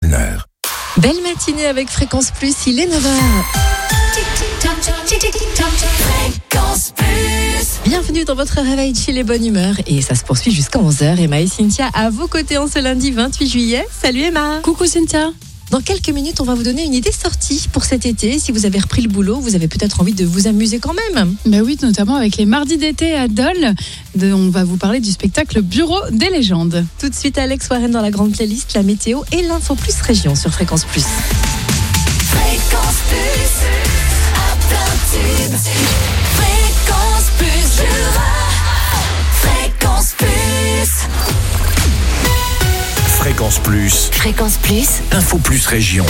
Kellner. Belle matinée avec Fréquence Plus, il est 9h. Fréquence Plus. Bienvenue dans votre réveil chill et bonne humeur. Et ça se poursuit jusqu'à 11h. Emma et Cynthia à vos côtés en ce lundi 28 juillet. Salut Emma. Coucou Cynthia. Dans quelques minutes, on va vous donner une idée sortie pour cet été. Si vous avez repris le boulot, vous avez peut-être envie de vous amuser quand même. Ben oui, notamment avec les mardis d'été à Dole. On va vous parler du spectacle Bureau des légendes. Tout de suite, Alex Warren dans la grande playlist, la météo et l'info plus région sur Fréquence Plus. Fréquence Plus, à plein tube. Fréquence Plus, Jura. Fréquence Plus. Fréquence Plus. Fréquence Plus. Info Plus Région.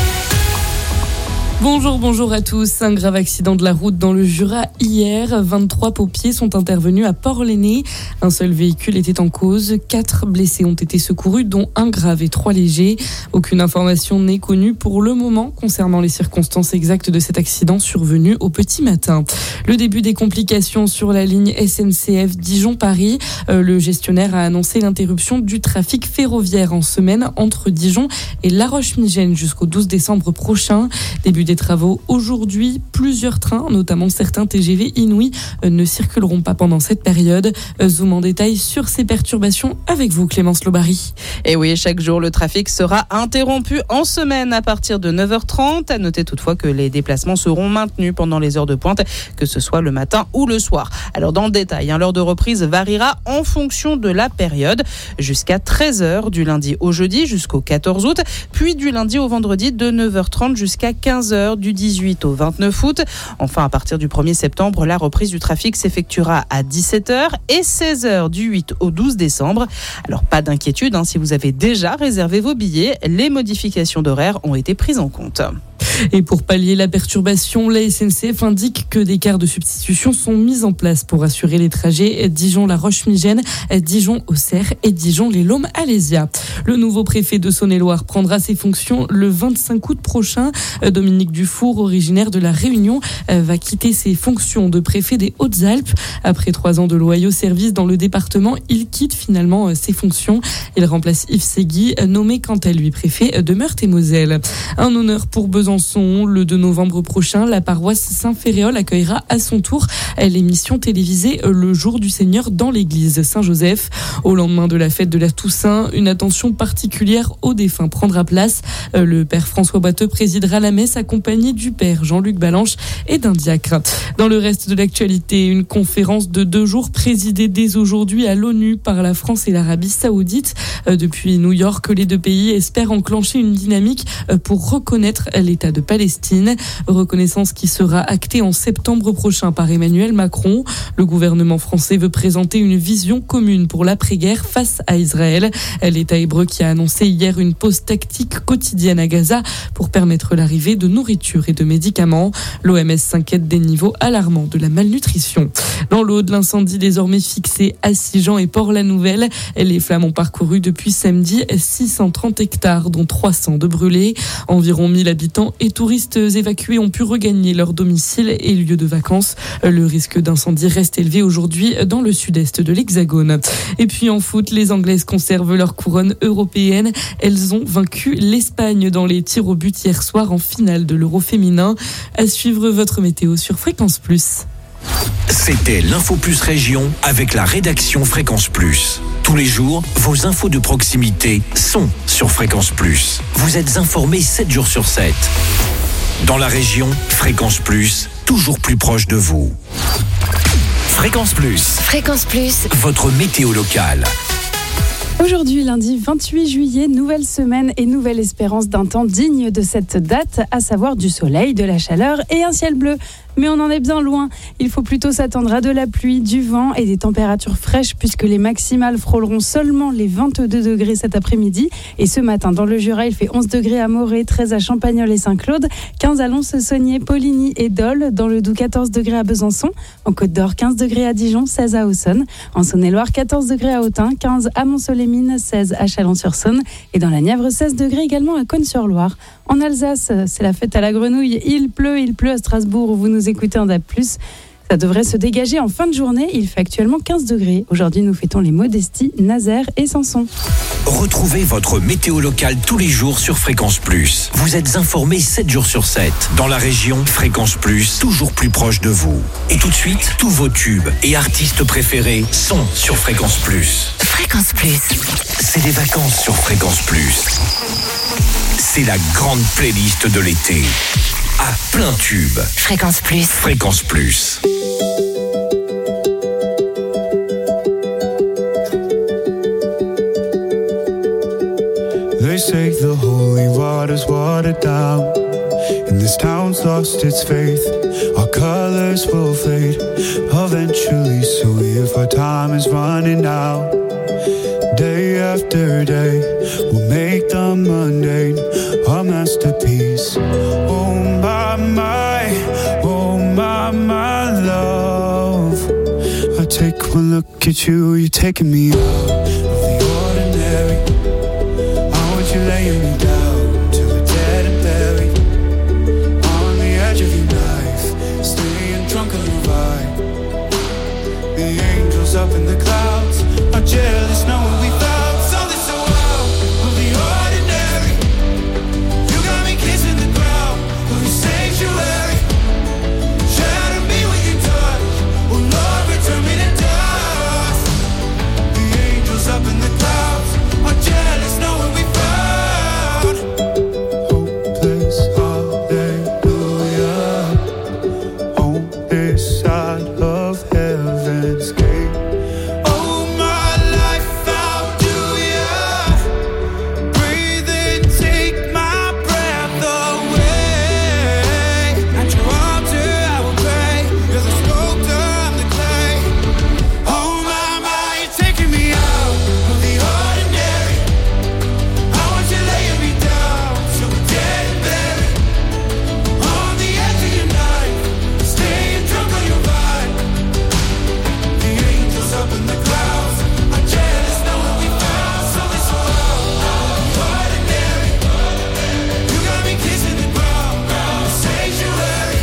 Bonjour à tous. Un grave accident de la route dans le Jura hier. 23 pompiers sont intervenus à Port-l'Aîné. Un seul véhicule était en cause. 4 blessés ont été secourus, dont un grave et 3 légers. Aucune information n'est connue pour le moment concernant les circonstances exactes de cet accident survenu au petit matin. Le début des complications sur la ligne SNCF Dijon-Paris. Le gestionnaire a annoncé l'interruption du trafic ferroviaire en semaine entre Dijon et La Roche-Migène jusqu'au 12 décembre prochain. Début des travaux aujourd'hui. Plusieurs trains, notamment certains TGV Inouï, ne circuleront pas pendant cette période. Zoom en détail sur ces perturbations avec vous, Clémence Lobary. Et oui, chaque jour, le trafic sera interrompu en semaine à partir de 9h30. À noter toutefois que les déplacements seront maintenus pendant les heures de pointe, que ce soit le matin ou le soir. Alors dans le détail, l'heure de reprise variera en fonction de la période, jusqu'à 13h du lundi au jeudi jusqu'au 14 août, puis du lundi au vendredi de 9h30 jusqu'à 15h du 18 au 29 août. Enfin, à partir du 1er septembre, la reprise du trafic s'effectuera à 17h et 16h du 8 au 12 décembre. Alors pas d'inquiétude, si vous avez déjà réservé vos billets, les modifications d'horaire ont été prises en compte. Et pour pallier la perturbation, la SNCF indique que des cars de substitution sont mis en place pour assurer les trajets Dijon-La Roche-Migène, Dijon-Auxerre et Dijon-les-Laumes-Alésia. Le nouveau préfet de Saône-et-Loire prendra ses fonctions le 25 août prochain. Dominique Dufour, originaire de La Réunion, va quitter ses fonctions de préfet des Hautes-Alpes. Après 3 ans de loyaux services dans le département, il quitte finalement ses fonctions. Il remplace Yves Segui, nommé quant à lui préfet de Meurthe-et-Moselle. Un honneur pour Besançon. Le 2 novembre prochain, la paroisse Saint-Féréol accueillera à son tour l'émission télévisée Le Jour du Seigneur dans l'église Saint-Joseph. Au lendemain de la fête de la Toussaint, une attention particulière aux défunts prendra place. Le père François Boiteux présidera la messe accompagné du père Jean-Luc Balanche et d'un diacre. Dans le reste de l'actualité, une conférence de 2 jours présidée dès aujourd'hui à l'ONU par la France et l'Arabie Saoudite. Depuis New York, les 2 pays espèrent enclencher une dynamique pour reconnaître l'État de Palestine, reconnaissance qui sera actée en septembre prochain par Emmanuel Macron. Le gouvernement français veut présenter une vision commune pour l'après-guerre face à Israël. L'État hébreu qui a annoncé hier une pause tactique quotidienne à Gaza pour permettre l'arrivée de nourriture et de médicaments. L'OMS s'inquiète des niveaux alarmants de la malnutrition. Dans l'Aude, l'incendie désormais fixé à Sigean et Port-la-Nouvelle. Les flammes ont parcouru depuis samedi 630 hectares, dont 300 de brûlés. Environ 1000 habitants et touristes évacués ont pu regagner leur domicile et lieu de vacances. Le risque d'incendie reste élevé aujourd'hui dans le sud-est de l'Hexagone. Et puis en foot, les Anglaises conservent leur couronne européenne. Elles ont vaincu l'Espagne dans les tirs au but hier soir en finale de l'Euro féminin. À suivre votre météo sur Fréquence Plus. C'était l'Info Plus Région avec la rédaction Fréquence Plus. Tous les jours, vos infos de proximité sont sur Fréquence Plus. Vous êtes informés 7 jours sur 7. Dans la région, Fréquence Plus, toujours plus proche de vous. Fréquence Plus. Fréquence Plus. Votre météo locale. Aujourd'hui, lundi 28 juillet, nouvelle semaine et nouvelle espérance d'un temps digne de cette date, à savoir du soleil, de la chaleur et un ciel bleu. Mais on en est bien loin. Il faut plutôt s'attendre à de la pluie, du vent et des températures fraîches puisque les maximales frôleront seulement les 22 degrés cet après-midi. Et ce matin, dans le Jura, il fait 11 degrés à Morée, 13 à Champagnole et Saint-Claude, 15 à Lons-Saunier, Poligny et Dole. Dans le Doubs, 14 degrés à Besançon. En Côte d'Or, 15 degrés à Dijon, 16 à Auxonne. En Saône-et-Loire, 14 degrés à Autun, 15 à Mont-Soleil-Mines, 16 à Chalon-sur-Saône. Et dans la Nièvre, 16 degrés également à Cosne-sur-Loire. En Alsace, c'est la fête à la grenouille. Il pleut à Strasbourg où vous nous écoutez en DAB+. Ça devrait se dégager en fin de journée. Il fait actuellement 15 degrés. Aujourd'hui, nous fêtons les Modesties, Nazaire et Samson. Retrouvez votre météo locale tous les jours sur Fréquence Plus. Vous êtes informés 7 jours sur 7. Dans la région, Fréquence Plus, toujours plus proche de vous. Et tout de suite, tous vos tubes et artistes préférés sont sur Fréquence Plus. Fréquence Plus. C'est les vacances sur Fréquence Plus. C'est la grande playlist de l'été. À plein tube. Fréquence Plus. Fréquence Plus. They say the holy water's watered down, and this town's lost its faith. Our colors will fade eventually, so if our time is running out, day after day, we'll make the mundane a masterpiece. Oh my love, I take one look at you, you're taking me out of the ordinary. You're laying me down to a dead and buried on the edge of your knife, staying drunk on your vibe. The angels up in the clouds are jealous knowing we found something so out of the ordinary. You got me kissing the ground of your sanctuary. Shatter me when you touch, oh Lord, return me to dust. The angels up in the clouds are jealous knowing we found side of heaven's gate. Oh, my life, how do you breathe and take my breath away? At your altar I will pray. You're the sculptor, I'm the clay. Oh, my, you're taking me out of the ordinary. I want you laying me down so we're dead and buried on the edge of your knife, staying drunk on your vibe. The angels up in the clouds are jealous knowing we found something so out of the ordinary. You got me kissing the ground in the sanctuary.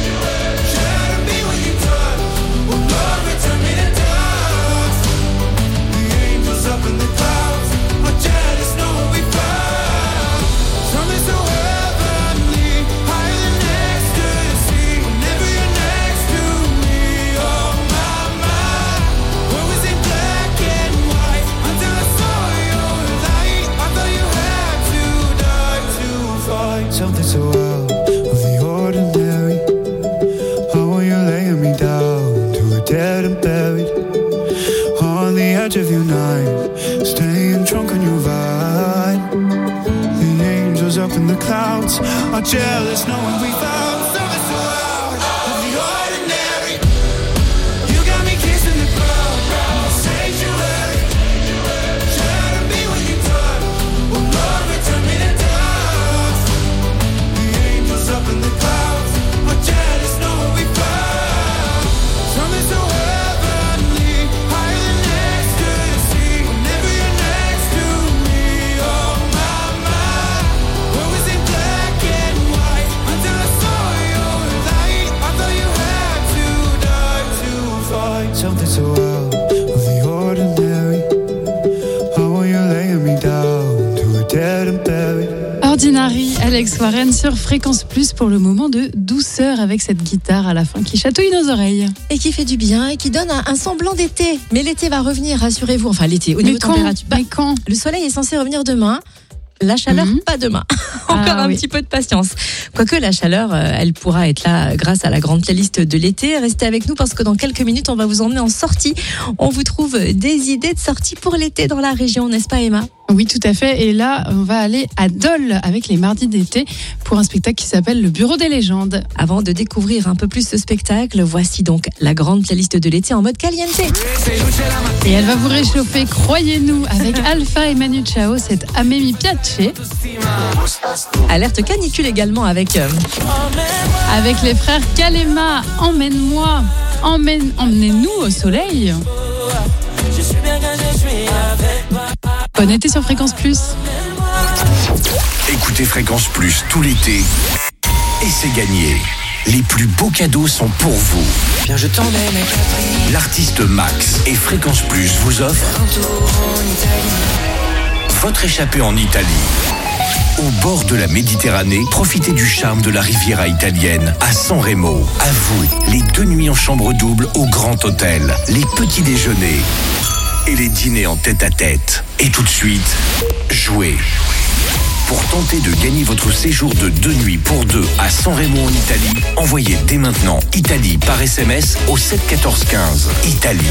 Shatter me when you touch, oh Lord, return me to dust. The angels up in the clouds are jealous knowing we found something so heavenly, higher than ecstasy. Whenever you're next to me, oh my, what was it black and white until I saw your light? I thought you had to die to find something so out of the ordinary. How are you laying me down to a dead and buried on the edge of your knife, staying drunk on your vine. The angels up in the clouds are jealous knowing we found something so out of the ordinary. You got me kissing the ground in the sanctuary. Shatter me when you touch, oh Lord, return me to dust. The angels up in the clouds are jealous knowing we found something so heavenly, higher than ecstasy. Whenever you're next to me, oh my, what was it black and white until I saw your light? I thought you had to die to find something so out of the ordinary. How are you laying me down to a dead and buried? Ordinary, Alex Warren sur Fréquence Plus pour le moment de douceur avec cette guitare à la fin qui chatouille nos oreilles. Et qui fait du bien et qui donne un semblant d'été. Mais l'été va revenir, rassurez-vous. Enfin, l'été, au niveau quand température. Mais quand Le soleil est censé revenir demain. La chaleur, pas demain. Encore un petit peu de patience. Quoique la chaleur, elle pourra être là grâce à la grande playlist de l'été. Restez avec nous parce que dans quelques minutes, on va vous emmener en sortie. On vous trouve des idées de sortie pour l'été dans la région, n'est-ce pas Emma ? Oui, tout à fait. Et là, on va aller à Dole avec les mardis d'été pour un spectacle qui s'appelle Le Bureau des légendes. Avant de découvrir un peu plus ce spectacle, voici donc la grande playlist de l'été en mode caliente. Et elle va vous réchauffer, croyez-nous, avec Alpha et Manu Chao, c'est A me mi piace. Alerte canicule également avec les frères Kalema, emmène-moi, emmenez-nous au soleil. Bon été sur Fréquence Plus. Écoutez Fréquence Plus tout l'été et c'est gagné. les plus beaux cadeaux sont pour vous. Bien, je t'emmène à Capri. L'artiste Max et Fréquence Plus vous offrent Un tour en Italie. votre échappée en Italie. Au bord de la Méditerranée, profitez du charme de la Riviera italienne à San Remo. À vous, les 2 nuits en chambre double au Grand Hôtel, les petits déjeuners et les dîners en tête-à-tête. Et tout de suite, jouez. Pour tenter de gagner votre séjour de 2 nuits pour 2 à San Remo en Italie, envoyez dès maintenant Italie par SMS au 7 14 15. Italie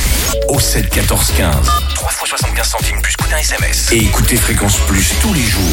au 7 14 15. 3 fois 75 centimes plus coût d'un SMS. Et écoutez Fréquence Plus tous les jours.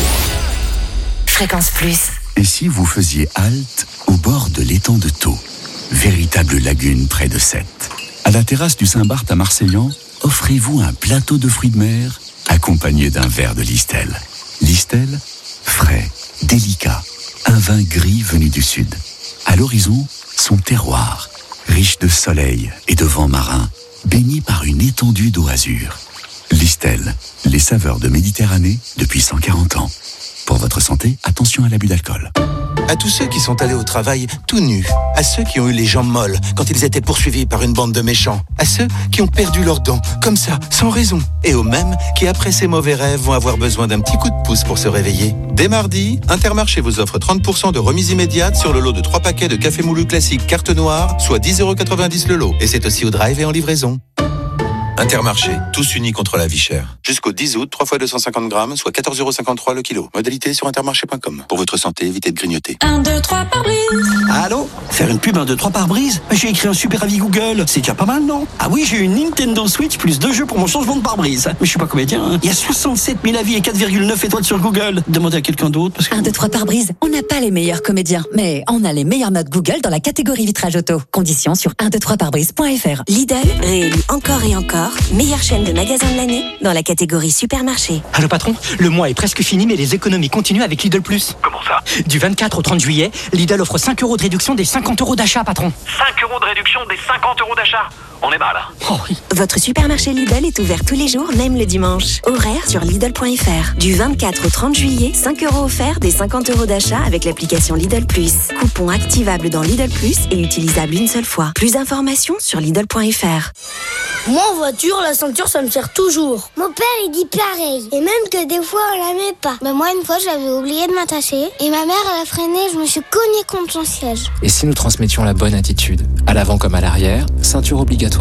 Fréquence Plus. Et si vous faisiez halte au bord de l'étang de Thau, véritable lagune près de Sète. À la terrasse du Saint-Barth à Marseillan, offrez-vous un plateau de fruits de mer accompagné d'un verre de Listel. Listel, frais, délicat, un vin gris venu du sud. À l'horizon, son terroir, riche de soleil et de vent marin, baigné par une étendue d'eau azur. Listel, les saveurs de Méditerranée depuis 140 ans. Pour votre santé, attention à l'abus d'alcool. À tous ceux qui sont allés au travail tout nus, à ceux qui ont eu les jambes molles quand ils étaient poursuivis par une bande de méchants, à ceux qui ont perdu leurs dents, comme ça, sans raison, et aux mêmes qui, après ces mauvais rêves, vont avoir besoin d'un petit coup de pouce pour se réveiller. Dès mardi, Intermarché vous offre 30% de remise immédiate sur le lot de 3 paquets de café moulu classique carte noire, soit 10,90€ le lot. Et c'est aussi au drive et en livraison. Intermarché, tous unis contre la vie chère. Jusqu'au 10 août, 3 fois 250 grammes, soit 14,53€ le kilo. Modalité sur intermarché.com. Pour votre santé, évitez de grignoter. 1, 2, 3 par brise. Allô? Faire une pub 1, 2, 3 par brise? J'ai écrit un super avis Google. C'est déjà pas mal, non? Ah oui, j'ai une Nintendo Switch plus 2 jeux pour mon changement de pare-brise. Mais je suis pas comédien, hein. Il y a 67 000 avis et 4,9 étoiles sur Google. Demandez à quelqu'un d'autre parce que... 1, 2, 3 par brise. On n'a pas les meilleurs comédiens, mais on a les meilleures notes Google dans la catégorie vitrage auto. Conditions sur 123parbrise.fr. Lidl, réélu encore et encore, meilleure chaîne de magasins de l'année dans la catégorie supermarché. Allô patron, le mois est presque fini mais les économies continuent avec Lidl Plus. Comment ça? Du 24 au 30 juillet, Lidl offre 5 € de réduction des 50 € d'achat, patron. 5 € de réduction des 50 € d'achat. On est mal. Oh oui. Votre supermarché Lidl est ouvert tous les jours, même le dimanche. Horaire sur Lidl.fr. Du 24 au 30 juillet, 5 € offerts des 50 € d'achat avec l'application Lidl Plus. Coupon activable dans Lidl Plus et utilisable une seule fois. Plus d'informations sur Lidl.fr. Moi en voiture, la ceinture ça me sert toujours. Mon père il dit pareil. Et même que des fois on la met pas. Moi une fois j'avais oublié de m'attacher et ma mère elle a freiné, je me suis cognée contre son siège. Et si nous transmettions la bonne attitude, à l'avant comme à l'arrière, ceinture obligatoire.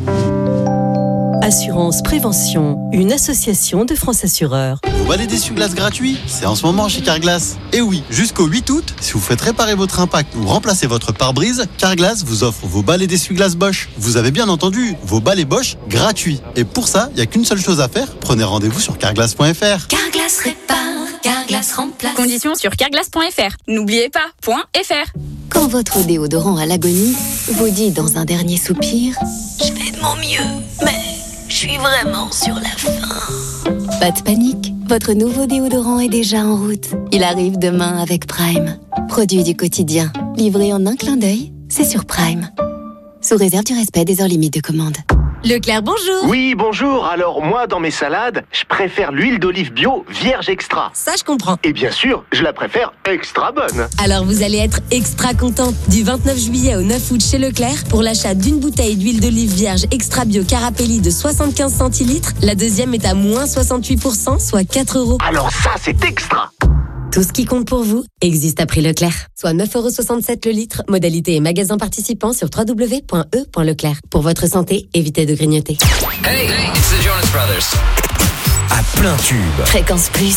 Assurance Prévention, une association de France Assureurs. Vous balais d'essuie-glace gratuit? C'est en ce moment chez Carglass. Et oui, jusqu'au 8 août, si vous faites réparer votre impact ou remplacer votre pare-brise, Carglass vous offre vos balais d'essuie-glace Bosch. Vous avez bien entendu, vos balais Bosch gratuits. Et pour ça, il n'y a qu'une seule chose à faire, prenez rendez-vous sur carglass.fr. Carglass répare, Carglass remplace. Conditions sur carglass.fr. N'oubliez pas, .fr. Quand votre déodorant à l'agonie vous dit dans un dernier soupir « Je fais de mon mieux, mais je suis vraiment sur la fin ». Pas de panique, votre nouveau déodorant est déjà en route. Il arrive demain avec Prime. Produit du quotidien, livré en un clin d'œil, c'est sur Prime. Sous réserve du respect des heures limites de commande. Leclerc, bonjour. Oui, bonjour. Alors, moi, dans mes salades, je préfère l'huile d'olive bio vierge extra. Ça, je comprends. Et bien sûr, je la préfère extra bonne. Alors, vous allez être extra content. Du 29 juillet au 9 août chez Leclerc, pour l'achat d'une bouteille d'huile d'olive vierge extra bio Carapelli de 75 centilitres, la deuxième est à moins 68%, soit 4 €. Alors ça, c'est extra. Tout ce qui compte pour vous existe à prix Leclerc. Soit 9,67 € le litre. Modalité et magasin participants sur www.e.leclerc. Pour votre santé, évitez de grignoter. Hey, it's the Jonas Brothers. À plein tube. Fréquence Plus.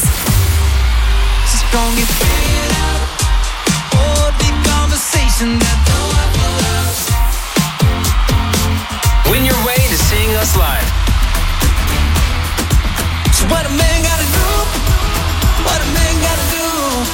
Win your way to seeing us live. So what a man gotta do? What a man gotta do?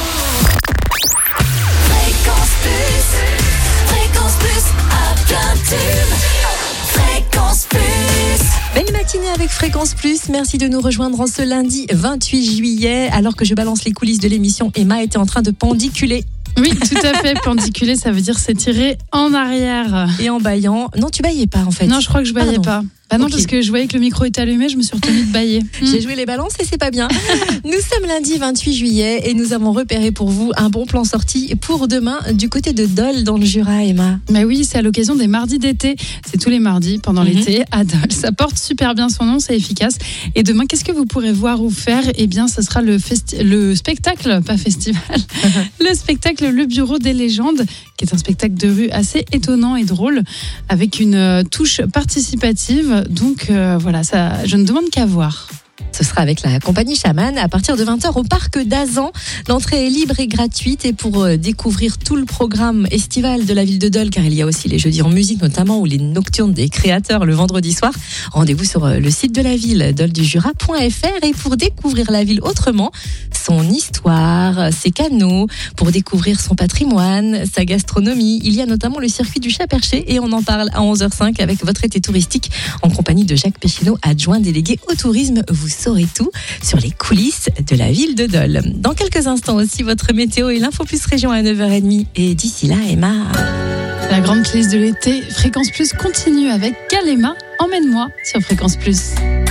Fréquence Plus. Fréquence Plus à plein tube. Fréquence Plus. Belle matinée avec Fréquence Plus. Merci de nous rejoindre en ce lundi 28 juillet. Alors que je balance les coulisses de l'émission, Emma était en train de pendiculer. Oui, tout à fait. Pendiculer, ça veut dire s'étirer en arrière. Et en bâillant. Non, tu bâillais pas en fait. Non, je crois que je bâillais pas. Bah non, Okay. parce que je voyais que le micro était allumé, je me suis retenue de bailler. J'ai joué les balances et c'est pas bien. Nous sommes lundi 28 juillet et nous avons repéré pour vous un bon plan sorti pour demain du côté de Dole dans le Jura, Emma. Mais oui, c'est à l'occasion des mardis d'été. C'est tous les mardis pendant l'été à Dole. Ça porte super bien son nom, c'est efficace. Et demain, qu'est-ce que vous pourrez voir ou faire ? Eh bien, ce sera le spectacle, pas festival, le spectacle Le Bureau des légendes, qui est un spectacle de rue assez étonnant et drôle, avec une touche participative. Donc voilà, ça, je ne demande qu'à voir. Ce sera avec la compagnie Chaman à partir de 20h au parc d'Azan. L'entrée est libre et gratuite et pour découvrir tout le programme estival de la ville de Dole, car il y a aussi les jeudis en musique notamment ou les nocturnes des créateurs le vendredi soir, rendez-vous sur le site de la ville, doledujura.fr. Et pour découvrir la ville autrement, son histoire, ses canaux, pour découvrir son patrimoine, sa gastronomie, il y a notamment le circuit du chat perché et on en parle à 11h05 avec votre été touristique en compagnie de Jacques Péchineau, adjoint délégué au tourisme. Vous saurez tout sur les coulisses de la ville de Dole. Dans quelques instants aussi, votre météo et l'Info Plus Région à 9h30. Et d'ici là, Emma... La grande playlist de l'été, Fréquence Plus continue avec Kalema. Emmène-moi sur Fréquence Plus.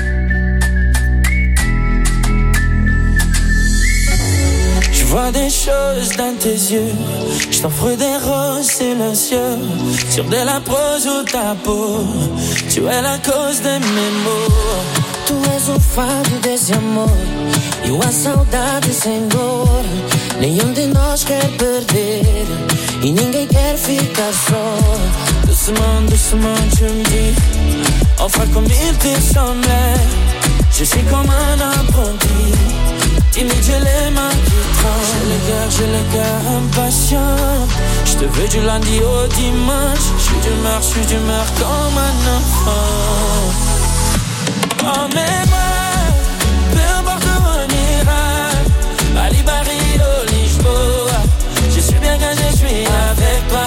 Je vois des choses dans tes yeux, je t'offre des roses silencieux, sur de la prose ou ta peau, tu es la cause de mes maux. Tu és o fado desse amor e a saudade sem dor. Nenhum de nós quer perder e ninguém quer ficar só. Doucement, doucement, tu me dis, enfin comme il te semblait. Je suis comme un apprenti, timide, j'ai les mains qui tremblent. J'ai le cœur impatient. Je te veux du lundi au dimanche. Je suis d'humeur comme un enfant. Emmène-moi, peu importe où on ira, Bali, Barrio, Lisboa. Je suis bien quand je suis avec toi.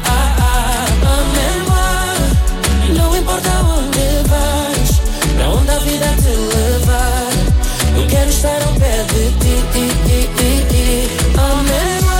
Emmène-moi, não importa onde vais, pra onde a vida te levar. Eu quero estar ao pé de ti. Emmène-moi.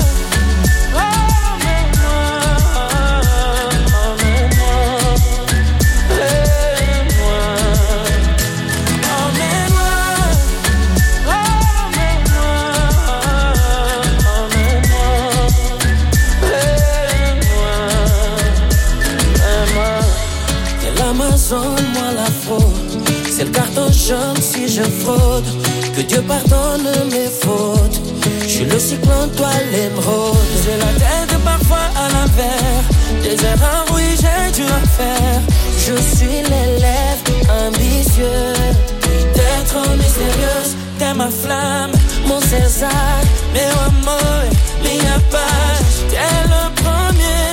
Moi la fraude, c'est le carton jaune si je fraude. Que Dieu pardonne mes fautes. Je suis le cyclone, toi l'émeraude. J'ai la tête parfois à l'envers, des erreurs, oui j'ai dû en faire. Je suis l'élève ambitieux, t'es trop mystérieuse, t'es ma flamme, mon César, meu amor, minha paz. T'es le premier.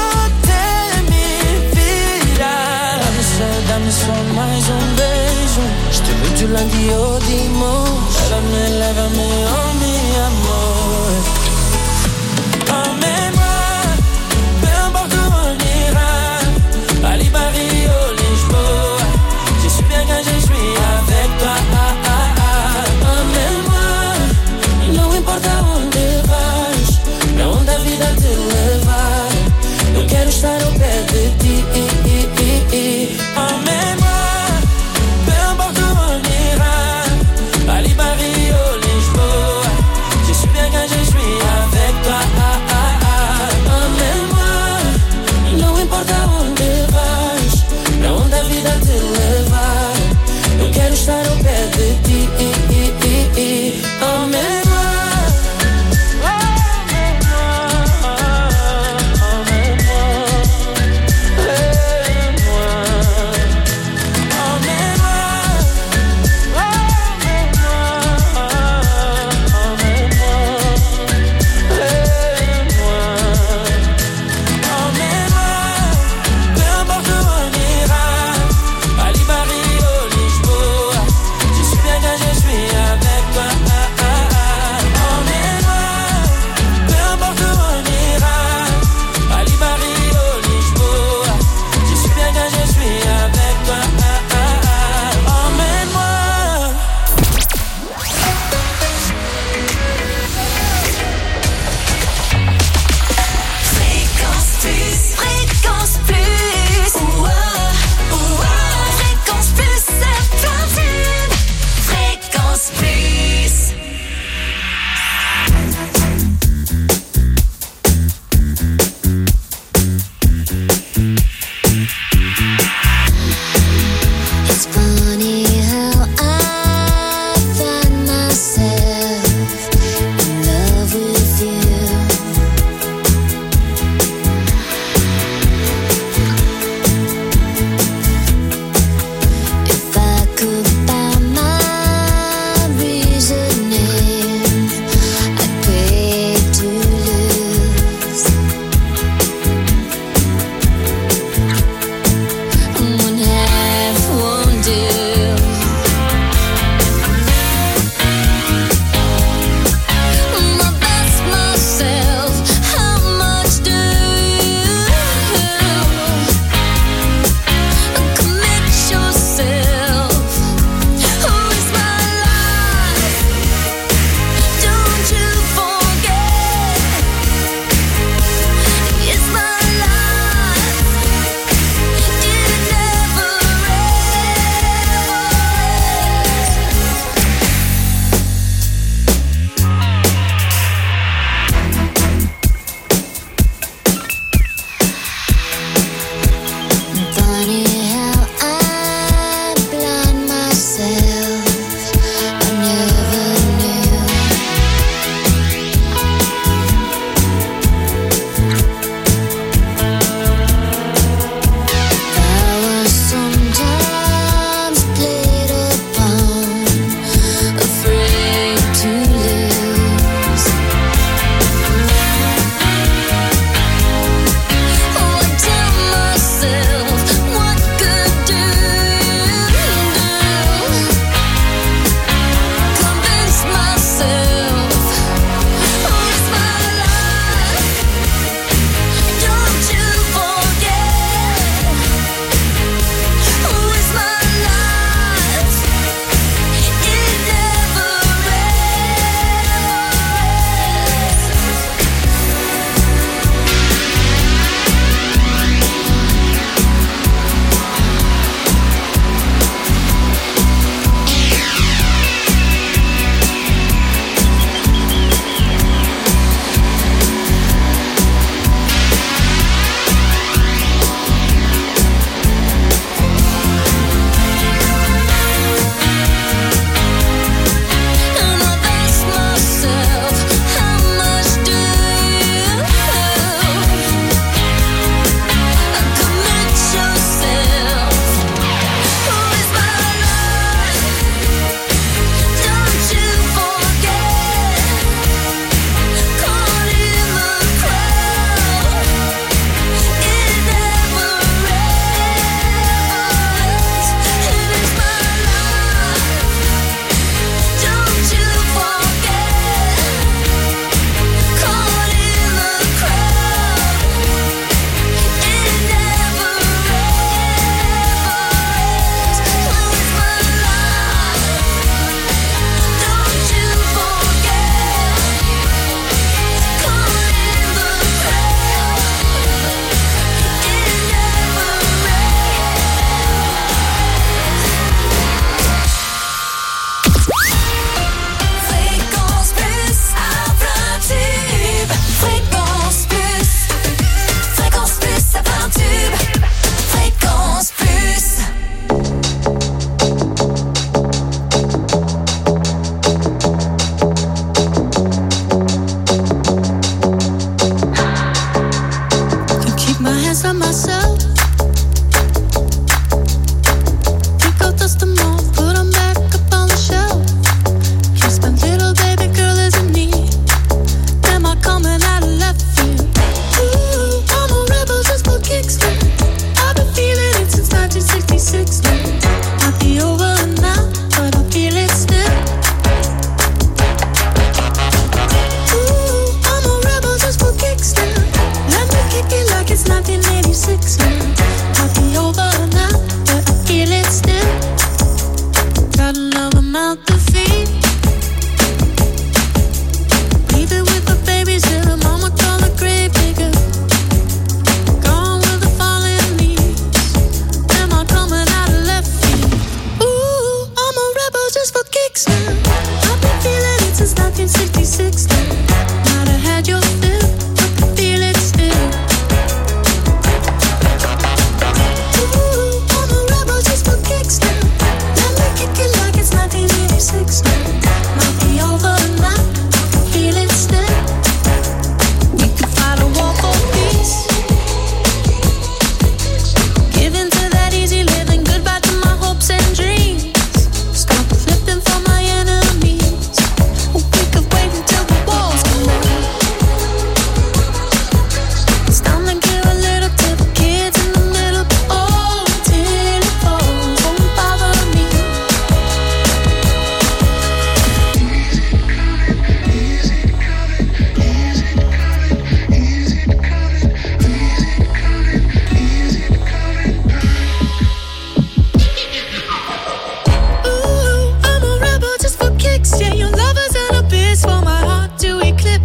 Dá-me só mais beijo. Je te veux du lundi au dimanche. Lève-me, oh mi amor. Emmène-moi, peu importe où on ira, Bali, Barrio, Lisboa. Je suis bien quand je suis avec toi. Emmène-moi, não importa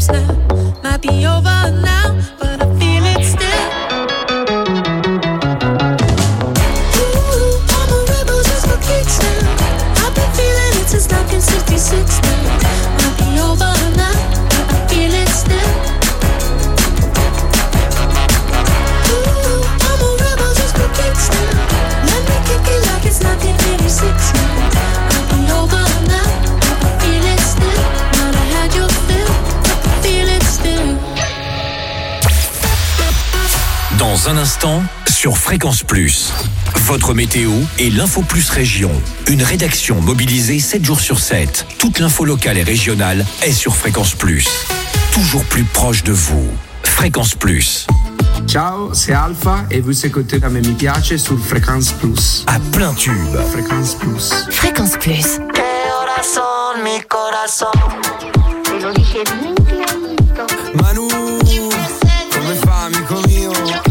weeks now. Might be over now, but I feel it still. Ooh, I'm a rebel just for kicks now. I've been feeling it since 1966 now. Might be over now, but I feel it still. Ooh, I'm a rebel just for kicks now. Let me kick it like it's 1986 now. Might be over now, but I feel it still. Might have had your fill, but I feel it still. Dans un instant, sur Fréquence Plus, votre météo et l'Info Plus Région. Une rédaction mobilisée 7 jours sur 7. Toute l'info locale et régionale est sur Fréquence Plus. Toujours plus proche de vous. Fréquence Plus. Ciao, c'est Alpha et vous écoutez la Mi Piace sur Fréquence Plus. À plein tube. Fréquence Plus. Fréquence Plus. Corazón, mi corazón. Te lo dije bien clarito. Manu, come fa amico mio?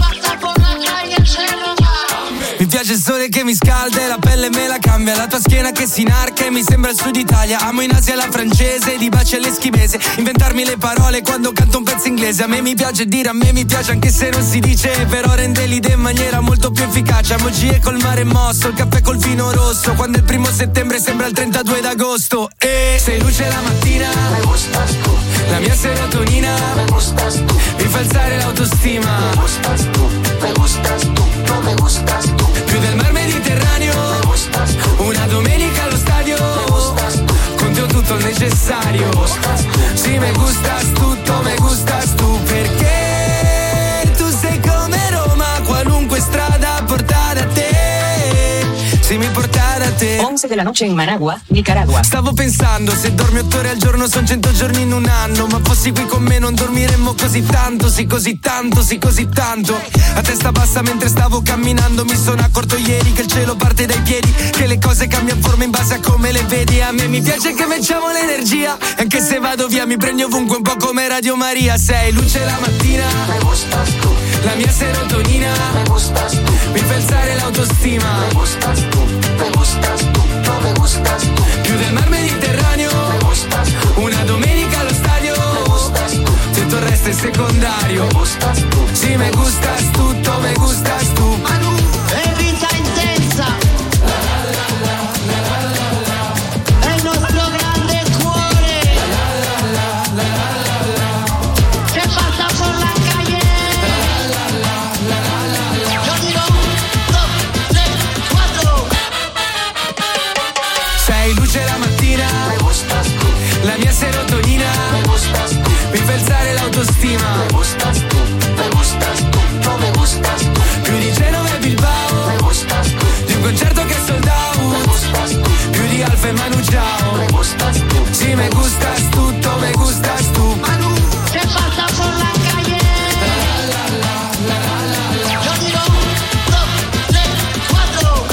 Mi piace il sole che mi scalda e la pelle me la cambia. La tua schiena che si inarca e mi sembra il sud Italia. Amo in Asia la francese, di baci all'eschimese. Inventarmi le parole quando canto un pezzo inglese. A me mi piace dire, a me mi piace anche se non si dice. Però rende l'idea in maniera molto più efficace. Emoji col mare mosso, il caffè col vino rosso. Quando è il 1 settembre sembra il 32 d'agosto. E sei luce la mattina, me gustas tu. La mia serotonina, me gustas tu. Mi fa alzare l'autostima, me gustas tu. Me gustas tu, no me gustas tu. Più del mar Mediterraneo, me gustas tu. Una domenica allo stadio, me gustas tu. Con te ho tutto il necessario, me gustas tu. Sì, me gustas tutto, me gustas tu. Perché tu sei come Roma, qualunque strada porta da te. Sì, mi porta da te. 11 de la noche in Managua, Nicaragua. Stavo pensando, se dormi 8 ore al giorno son 100 giorni in un anno. Ma fossi qui con me non dormiremmo così tanto. Sì, così tanto, sì, così tanto. A testa bassa mentre stavo camminando. Mi sono accorto ieri che il cielo parte dai piedi. Che le cose cambiano forma in base a come le vedi. A me mi piace che facciamo l'energia. Anche se vado via mi prendi ovunque, un po' come Radio Maria. Sei luce la mattina, me gustas tu. La mia serotonina, me gustas tu. Mi fa alzare l'autostima, me gustas tu. Me gustas tu, no me gustas tu. Più del mar Mediterraneo, me gustas tu. Una domenica allo stadio, me gustas tu. Tutto il resto è secondario, me gustas tu. Sì, me gustas tutto, me gustas tu. Manu, è vita intensa. È il nostro grande cuore. Che passa por la calle. Yo digo 1, 2, 3, 4. sei luce la mattina, me gustas tu. La mia serotonina, me gustas tu. Mi fa alzare l'autostima, me gustas tu. Me gustas tu, no me gustas tu. Più di Genova e Bilbao, me gustas tu. Di un concerto che è sold out, me gustas tu. Più di Alfa e Manu Chao, me gustas tu. Sì, me gustas tutto, me gustas tu. Manu, che passa por la calle. Yo digo 1, 2, 3, 4.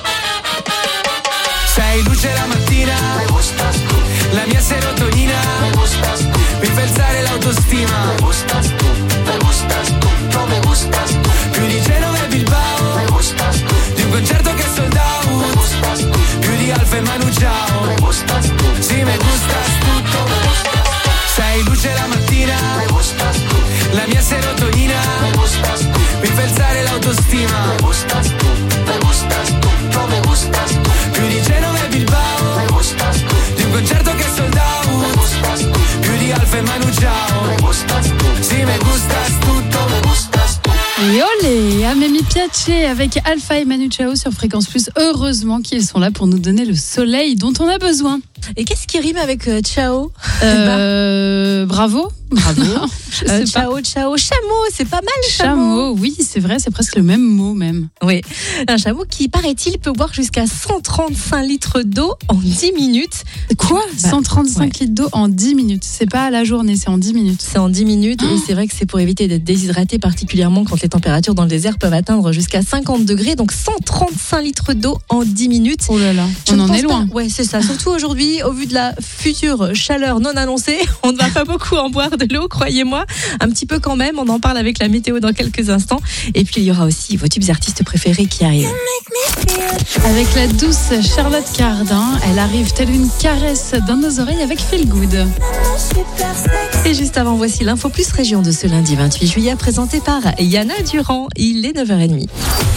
sei luce la mattina, me gustas tu. La mia serotonina, me gustas tu. Mi fa alzare l'autostima, me gustas tu. Me gustas tu, no me gustas tu. Più di Genova e Bilbao, me gustas tu. Di un concerto che è sold out, me gustas tu. Più di Alfa e Manu Chao, me gustas tu. Sì, me gustas tutto, me gustas tu. Sei luce la mattina, me gustas tu. La mia serotonina, me gustas tu. Mi fa alzare l'autostima, me gustas tu. Me gustas tu, no me gustas tu. Più di Genova e Bilbao, me gustas tu. Di un concerto che è sold out, me gustas tu. Più di Alfa e Manu Chao, me gustas tu. Sì, me gustas tutto, me gustas tu. Et olé, à Memi Piace avec Alpha et Manu Chao sur Fréquence Plus. Heureusement qu'ils sont là pour nous donner le soleil dont on a besoin. Et qu'est-ce qui rime avec ciao? Bravo. Ciao, ciao, chameau, c'est pas mal, chameau. Oui, c'est vrai, c'est presque le même mot même. Oui, un chameau qui, paraît-il, peut boire jusqu'à 135 litres d'eau en 10 minutes. Quoi? 135 litres d'eau en 10 minutes? C'est pas à la journée, c'est en 10 minutes. C'est en 10 minutes et c'est vrai que c'est pour éviter d'être déshydraté, particulièrement quand les températures dans le désert peuvent atteindre jusqu'à 50 degrés. Donc 135 litres d'eau en 10 minutes. Oh là là, on en est loin. Ouais, c'est ça. Surtout aujourd'hui avis, au vu de la future chaleur non annoncée, on ne va pas beaucoup en boire de l'eau, croyez-moi. Un petit peu quand même, on en parle avec la météo dans quelques instants. Et puis il y aura aussi vos tubes artistes préférés qui arrivent. Avec la douce Charlotte Cardin, elle arrive telle une caresse dans nos oreilles avec Feel Good. Et juste avant, voici l'info plus région de ce lundi 28 juillet, présentée par Yana Durand. Il est 9h30.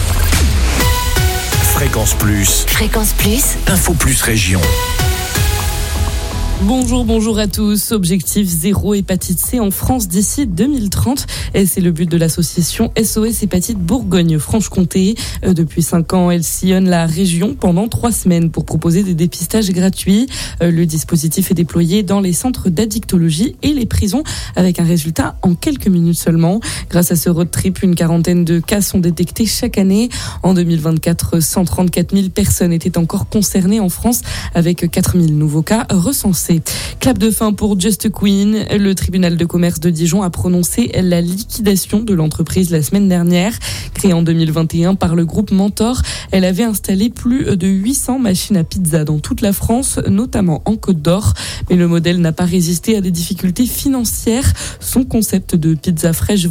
Fréquence Plus. Fréquence Plus. Info Plus Région. Bonjour à tous. Objectif zéro hépatite C en France d'ici 2030. Et c'est le but de l'association SOS Hépatite Bourgogne-Franche-Comté. Depuis 5 ans, elle sillonne la région pendant 3 semaines pour proposer des dépistages gratuits. Le dispositif est déployé dans les centres d'addictologie et les prisons avec un résultat en quelques minutes seulement. Grâce à ce road trip, une quarantaine de cas sont détectés chaque année. En 2024, 134 000 personnes étaient encore concernées en France avec 4 000 nouveaux cas recensés. Clap de fin pour Just Queen. Le tribunal de commerce de Dijon a prononcé la liquidation de l'entreprise la semaine dernière. Créée en 2021 par le groupe Mentor, elle avait installé plus de 800 machines à pizza dans toute la France, notamment en Côte d'Or. Mais le modèle n'a pas résisté à des difficultés financières. Son concept de pizza fraîche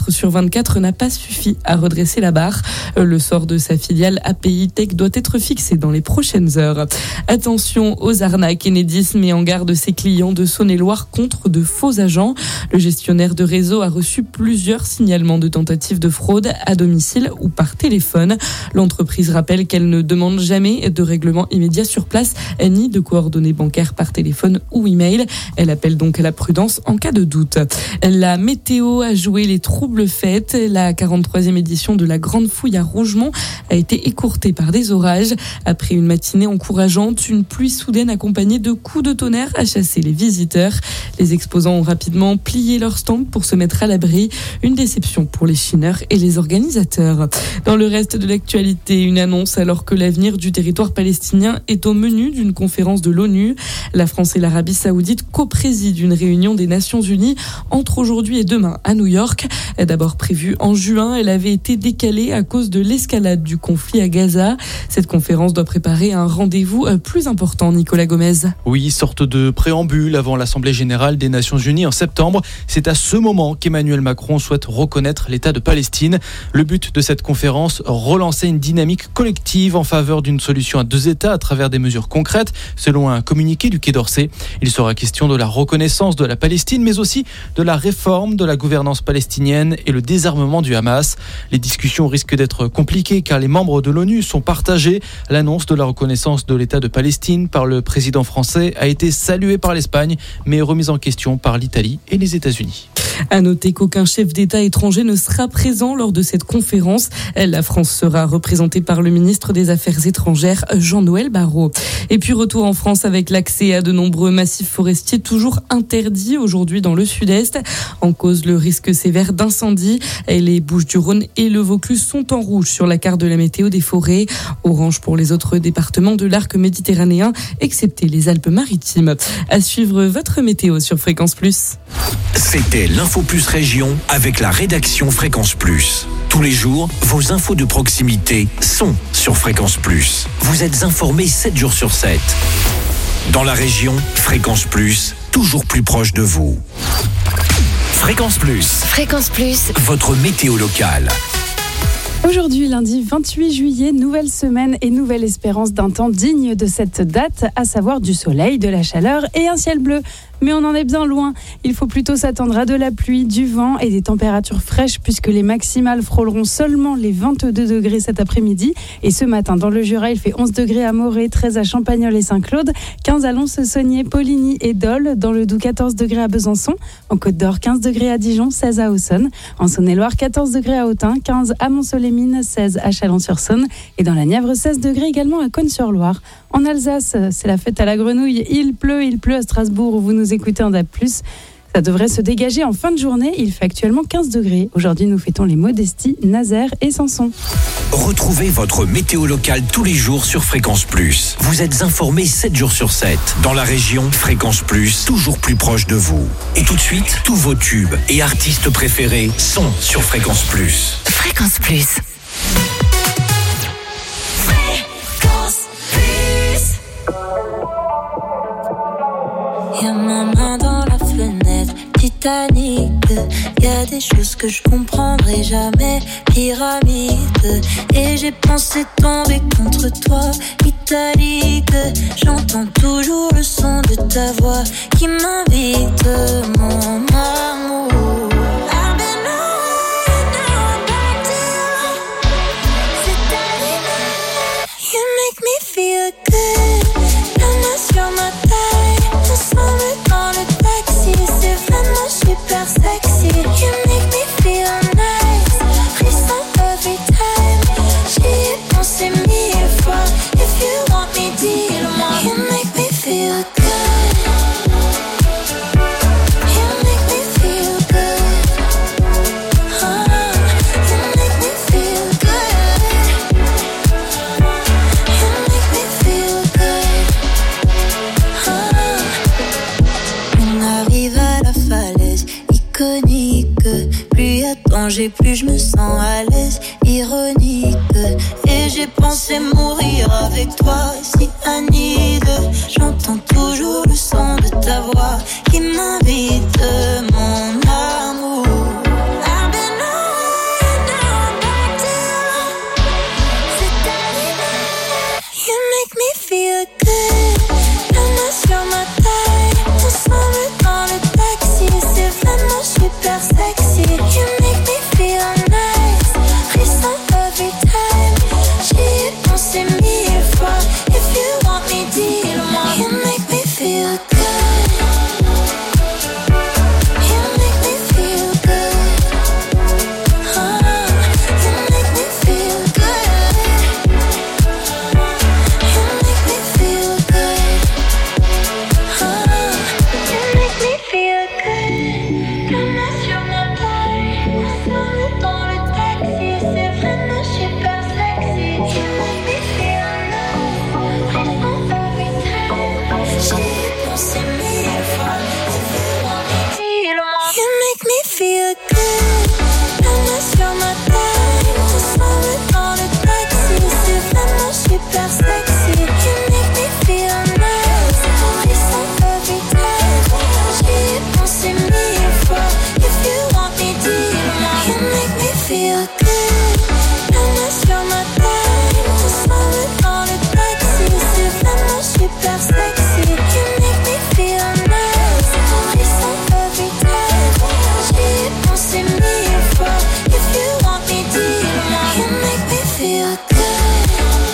24/24 n'a pas suffi à redresser la barre. Le sort de sa filiale API Tech doit être fixé dans les prochaines heures. Attention aux arnaques. Enedis met en garde de ses clients de Saône-et-Loire contre de faux agents. Le gestionnaire de réseau a reçu plusieurs signalements de tentatives de fraude à domicile ou par téléphone. L'entreprise rappelle qu'elle ne demande jamais de règlement immédiat sur place ni de coordonnées bancaires par téléphone ou email. Elle appelle donc à la prudence en cas de doute. La météo a joué les troubles fêtes. La 43e édition de la Grande Fouille à Rougemont a été écourtée par des orages. Après une matinée encourageante, une pluie soudaine accompagnée de coups de tonnerre a chassé les visiteurs. Les exposants ont rapidement plié leur stand pour se mettre à l'abri. Une déception pour les chineurs et les organisateurs. Dans le reste de l'actualité, une annonce alors que l'avenir du territoire palestinien est au menu d'une conférence de l'ONU. La France et l'Arabie Saoudite coprésident une réunion des Nations Unies entre aujourd'hui et demain à New York. D'abord prévue en juin, elle avait été décalée à cause de l'escalade du conflit à Gaza. Cette conférence doit préparer un rendez-vous plus important, Nicolas Gomez. Oui, sorte de préambule avant l'Assemblée générale des Nations Unies en septembre. C'est à ce moment qu'Emmanuel Macron souhaite reconnaître l'État de Palestine. Le but de cette conférence, relancer une dynamique collective en faveur d'une solution à 2 États à travers des mesures concrètes, selon un communiqué du Quai d'Orsay. Il sera question de la reconnaissance de la Palestine, mais aussi de la réforme de la gouvernance palestinienne et le désarmement du Hamas. Les discussions risquent d'être compliquées car les membres de l'ONU sont partagés. L'annonce de la reconnaissance de l'État de Palestine par le président français a été saluée par l'Espagne, mais remise en question par l'Italie et les États-Unis. À noter qu'aucun chef d'État étranger ne sera présent lors de cette conférence. La France sera représentée par le ministre des Affaires étrangères, Jean-Noël Barrot. Et puis retour en France avec l'accès à de nombreux massifs forestiers toujours interdits aujourd'hui dans le sud-est. En cause, le risque sévère d'incendie. Les Bouches-du-Rhône et le Vaucluse sont en rouge sur la carte de la météo des forêts. Orange pour les autres départements de l'arc méditerranéen, excepté les Alpes-Maritimes. À suivre votre météo sur Fréquence Plus. C'était l'Info Plus Région avec la rédaction Fréquence Plus. Tous les jours, vos infos de proximité sont sur Fréquence Plus. Vous êtes informés 7 jours sur 7. Dans la région, Fréquence Plus, toujours plus proche de vous. Fréquence Plus. Fréquence Plus. Votre météo locale. Aujourd'hui, lundi 28 juillet, nouvelle semaine et nouvelle espérance d'un temps digne de cette date, à savoir du soleil, de la chaleur et un ciel bleu. Mais on en est bien loin. Il faut plutôt s'attendre à de la pluie, du vent et des températures fraîches puisque les maximales frôleront seulement les 22 degrés cet après-midi. Et ce matin, dans le Jura, il fait 11 degrés à Morée, 13 à Champagnole et Saint-Claude, 15 à Lons-Saunier, Poligny et Dole. Dans le Doubs, 14 degrés à Besançon. En Côte d'Or, 15 degrés à Dijon, 16 à Auxonne. En Saône-et-Loire, 14 degrés à Autun, 15 à Mont-Soleil-Mines, 16 à Chalon-sur-Saône. Et dans la Nièvre, 16 degrés également à Cosne-sur-Loire. En Alsace, c'est la fête à la grenouille. Il pleut à Strasbourg où vous nous écoutez en DAB+. Ça devrait se dégager en fin de journée. Il fait actuellement 15 degrés. Aujourd'hui, nous fêtons les Modesties, Nazaire et Samson. Retrouvez votre météo locale tous les jours sur Fréquence Plus. Vous êtes informés 7 jours sur 7. Dans la région, Fréquence Plus, toujours plus proche de vous. Et tout de suite, tous vos tubes et artistes préférés sont sur Fréquence Plus. Fréquence Plus. Titanic. Y a des choses que je comprendrai jamais. Pyramide. Et j'ai pensé tomber contre toi. Italique. J'entends toujours le son de ta voix qui m'invite, mon amour. I've been on, now I'm back to you. C'est arrivé. You make me feel good. La main sur ma taille. Ensemble dans le taxi. C'est vraiment super sexy. You make me feel nice. Frisson every time. J'y ai pensé 1000 fois. If you want me, dis-le-moi. You make me feel good. You make me feel good. You make me feel good. You make me feel good. On arrive à la falaise iconique. Plus y a danger, plus je me sens à l'aise. Ironique. Et j'ai pensé mourir avec toi, si Anide. J'entends toujours le son de ta voix qui m'invite, mon amour. I've been on, now I'm back to you. C'est arrivé. You make me feel good. La main sur ma taille. Ensemble dans le taxi. C'est vraiment super sexy. You make me feel nice. Frisson every time. J'y ai pensé 1000 fois. If you want me, dis-le-moi. You make me feel good. You make me feel good. You make me feel good. You make me feel good. You make me feel good. La main sur ma taille. Ensemble dans le taxi. C'est vraiment super sexy. You make me feel nice. Frisson every time. J'y ai pensé 1000 fois. If you want me, dis-le-moi. You make me feel good. La main sur ma taille. Ensemble dans le taxi. C'est vraiment super sexy. You make me feel nice. Frisson every time. J'y ai pensé 1000 fois. If you want me, dis-le-moi. You make me feel good. La main sur ma taille. Ensemble dans le taxi. C'est vraiment super sexy. You make me feel nice. Frisson every time. J'y ai pensé 1000 fois. If you want me, dis-le-moi. You make me feel good.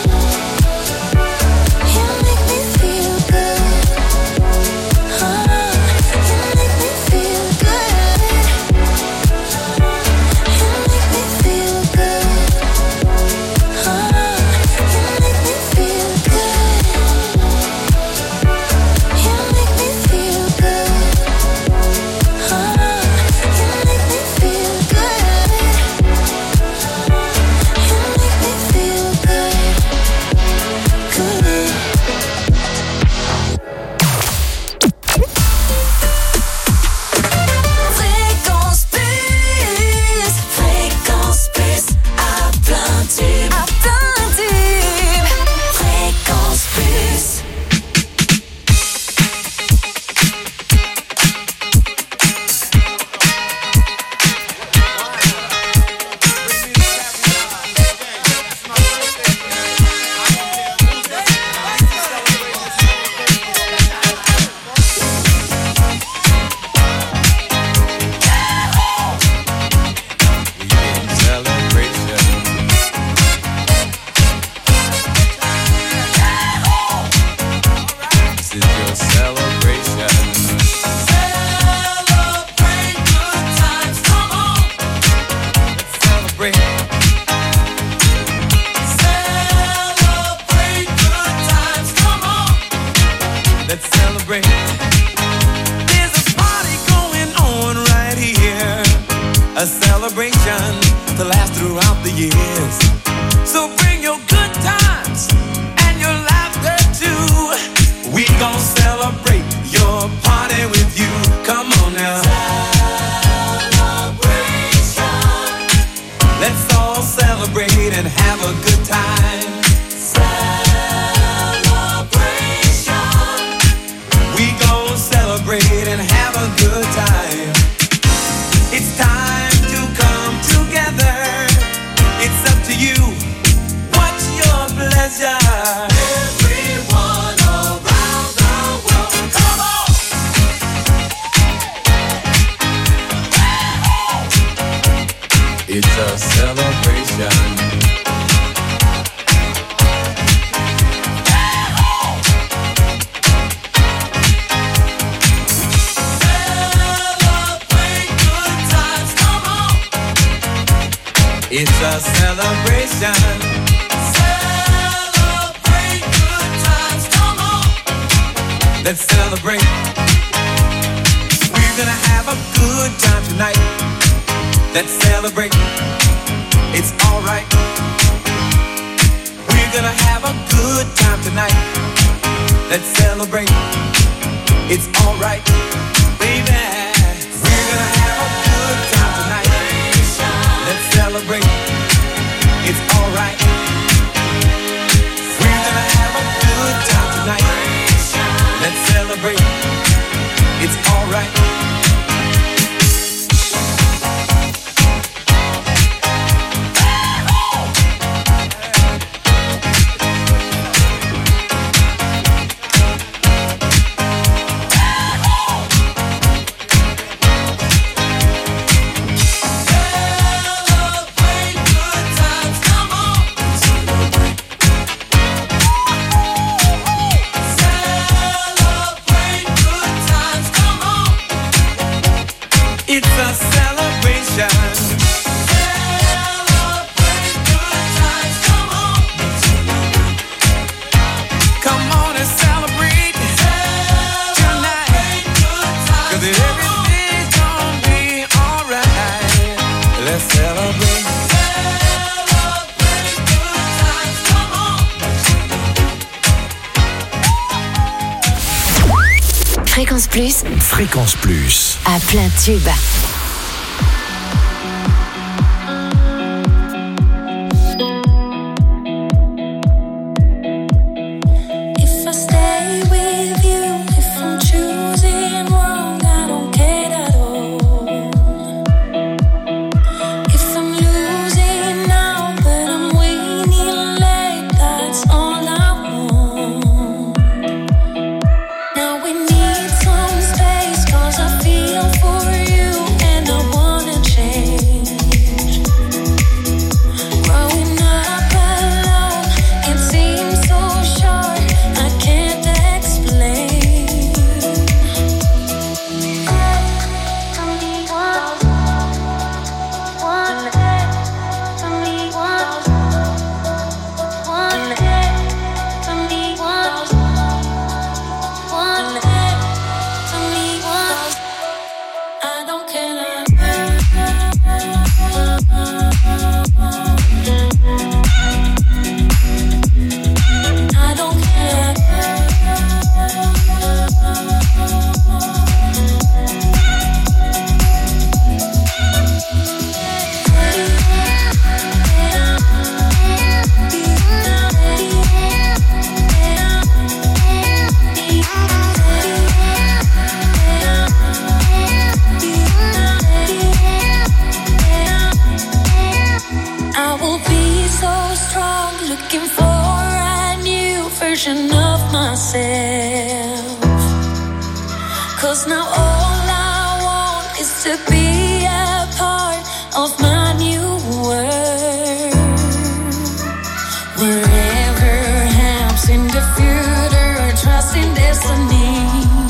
You make me feel good. You make me feel good. You make me feel good. You make me feel good. You make me feel good. You make me feel good. You make me feel good. Good. Fréquence Plus. Fréquence Plus. À plein tube. À plein tube. Fréquence Plus. This is your celebration. Celebrate good times, come on. Let's celebrate. Celebrate good times, come on. Let's celebrate. There's a party going on right here. A celebration to last throughout the years. So bring your good times and your laughter too. We gon' celebrate your party with you. Come on now. Celebration. Let's all celebrate and have a good time. Celebration. We gon' celebrate and have a good time. It's a celebration. It's a celebration. Celebrate good times, come on. Let's celebrate. We're gonna have a good time tonight. Let's celebrate. It's alright. We're gonna have a good time tonight. Let's celebrate. It's alright. Baby, we're gonna have a good time tonight. Let's celebrate. It's alright. We're gonna have a good time tonight. Let's celebrate. It's alright. It's a celebration. Celebrate good times, come on. Come on and celebrate tonight. 'Cause everything's gonna be alright. Let's celebrate. Celebrate good times, come on. Fréquence Plus. Fréquence Plus. À plein tube. If I stay with you, if I'm choosing wrong, I don't care at all. If I'm losing now, but I'm winning late, that's all I want. Now we need some space, 'cause I feel for you and I wanna change. Growing up alone, it seems so short, I can't explain. I don't care. I don't care. I will be so strong, looking for a new version of myself. 'Cause now all I want is to be a part of my new world. Wherever happens in the future, trust in destiny.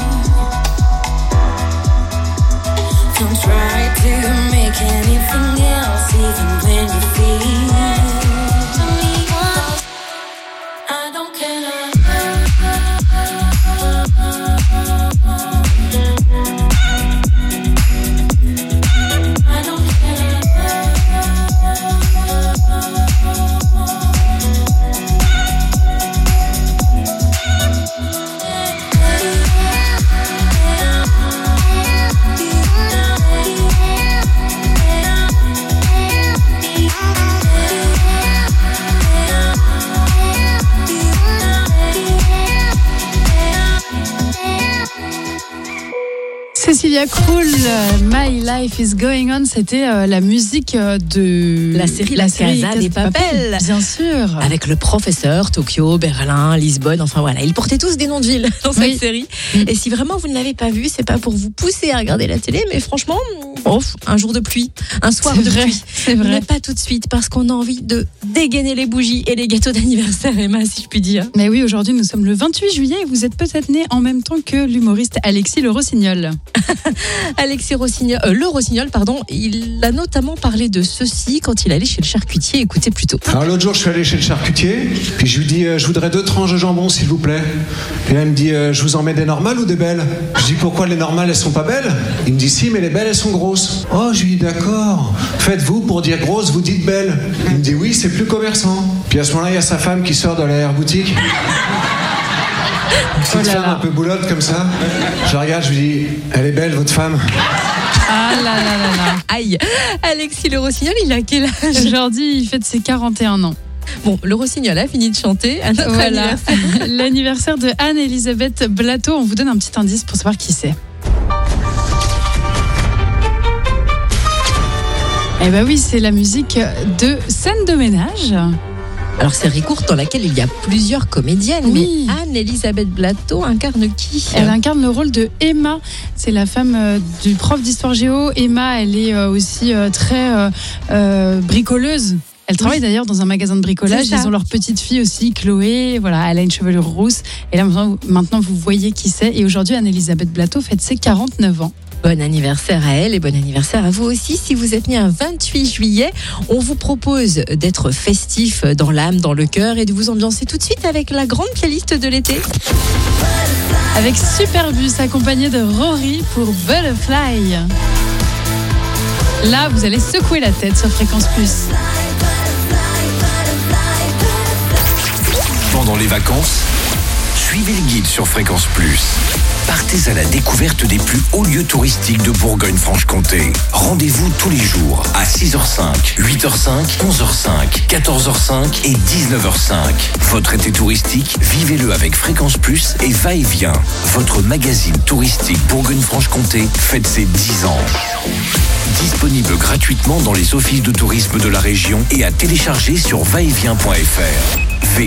Don't try to make anything else, even when you feel. I don't care. I don't care. Olivia Krul, My Life is Going On, c'était la musique de la série La Casa des Papel. Bien sûr. Avec le professeur, Tokyo, Berlin, Lisbonne, enfin voilà, ils portaient tous des noms de villes dans cette série. Et si vraiment vous ne l'avez pas vu, c'est pas pour vous pousser à regarder la télé, mais franchement, un jour de pluie, un soir de pluie. C'est vrai. Mais pas tout de suite, parce qu'on a envie de dégainer les bougies et les gâteaux d'anniversaire, Emma, si je puis dire. Mais oui, aujourd'hui nous sommes le 28 juillet et vous êtes peut-être né en même temps que l'humoriste Alexis Le Rossignol. Alexis Rossignol, Le Rossignol, pardon, il a notamment parlé de ceci quand il allait chez le charcutier. Écoutez plutôt. Alors l'autre jour, je suis allé chez le charcutier, puis je lui dis je voudrais 2 tranches de jambon, s'il vous plaît. Et là, il me dit je vous en mets des normales ou des belles? Je dis pourquoi les normales, elles sont pas belles? Il me dit si, mais les belles, elles sont grosses. Oh, je lui dis d'accord. Faites-vous pour dire grosse, vous dites belle. Il me dit oui, c'est plus commerçant. Puis à ce moment-là, il y a sa femme qui sort de l'arrière-boutique. Petite femme un peu boulotte comme ça. Je la regarde, je lui dis elle est belle, votre femme. Ah là là là là. Aïe. Alexis Le Rossignol, il a quel âge? Aujourd'hui, il fête ses 41 ans. Bon, Le Rossignol a fini de chanter. À notre anniversaire. L'anniversaire de Anne-Elisabeth Blateau. On vous donne un petit indice pour savoir qui c'est. Eh ben oui, c'est la musique de Scène de ménage. Alors, série courte dans laquelle il y a plusieurs comédiennes. Oui. Mais Anne-Elisabeth Blateau incarne qui? Elle incarne le rôle de Emma. C'est la femme du prof d'histoire géo. Emma, elle est aussi très bricoleuse. Elle travaille d'ailleurs dans un magasin de bricolage. Ils ont leur petite fille aussi, Chloé. Voilà, elle a une chevelure rousse. Et là, maintenant, vous voyez qui c'est. Et aujourd'hui, Anne-Elisabeth Blateau fête ses 49 ans. Bon anniversaire à elle et bon anniversaire à vous aussi. Si vous êtes né un 28 juillet, on vous propose d'être festif dans l'âme, dans le cœur et de vous ambiancer tout de suite avec la grande playlist de l'été. Avec Superbus accompagné de Rory pour Butterfly. Là, vous allez secouer la tête sur Fréquence Plus. Pendant les vacances, suivez le guide sur Fréquence Plus. Partez à la découverte des plus hauts lieux touristiques de Bourgogne-Franche-Comté. Rendez-vous tous les jours à 6h05, 8h05, 11h05, 14h05 et 19h05. Votre été touristique, vivez-le avec Fréquence Plus et Va-et-Vient. Votre magazine touristique Bourgogne-Franche-Comté fête ses 10 ans. Disponible gratuitement dans les offices de tourisme de la région et à télécharger sur vaetvient.fr.